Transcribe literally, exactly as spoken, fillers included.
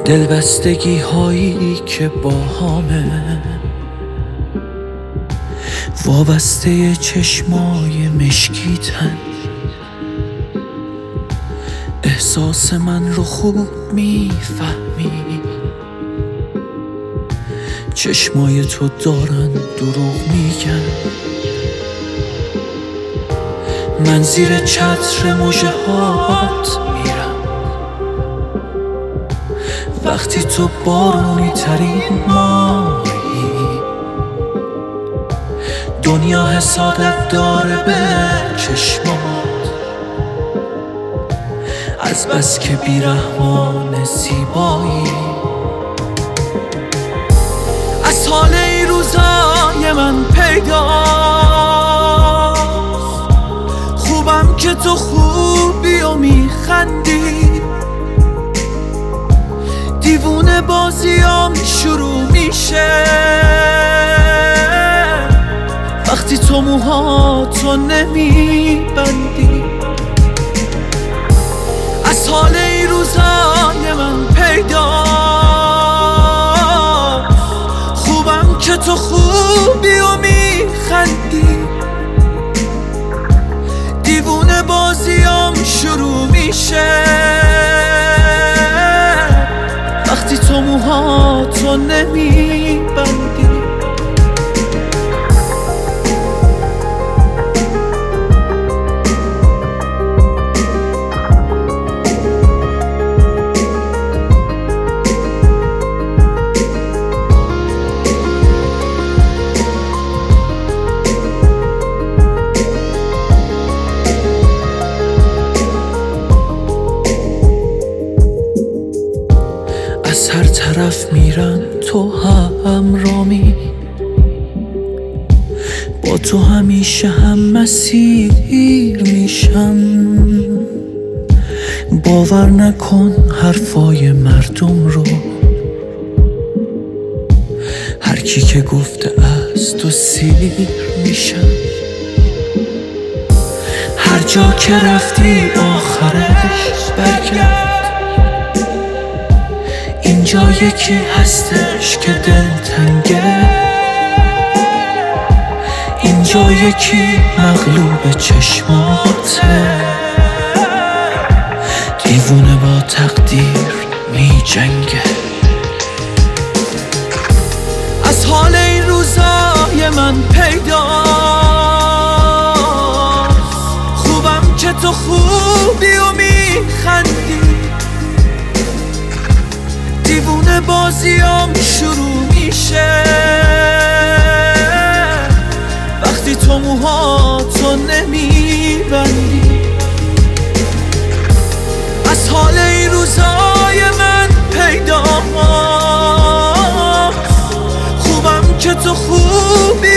دلبستگی هایی که با همه وابسته چشمای مشکیتن، احساس من رو خوب میفهمی، چشمای تو دارن دروغ میگن. من زیر چتر مژه هات میرم وقتی تو بارونی ترین ماهی، دنیا حسادت داره به چشمات از بس که بیرحمان زیبایی. از حال این روزای من پیداست، خوبم که تو خوبی و میخندی، دیوونه بازیام شروع میشه وقتی تو موهاتو نمیبندی. از حال این روزای من پیداست، خوبم که تو خوبی و میخندی، دیوونه بازیام شروع میشه وقتی تو موهاتو نمیبندی. از هر طرف میرم تو همرامی، با تو همیشه هم مسیر میشم. باور نکن حرفای مردم رو، هر کی که گفته از تو سیر میشم. هر جا که رفتی آخرش برگرد، اینجا یکی هستش که دلتنگه، اینجا یکی مغلوب چشماته، دیوونه با تقدیر می جنگه. از حال این روزای من پیداست، خوبم که تو خوبی و میخندی، دیوونه بازیام شروع میشه وقتی تو موهاتو نمیبندی. از حال این روزای من پیداست، خوبم که تو خوبی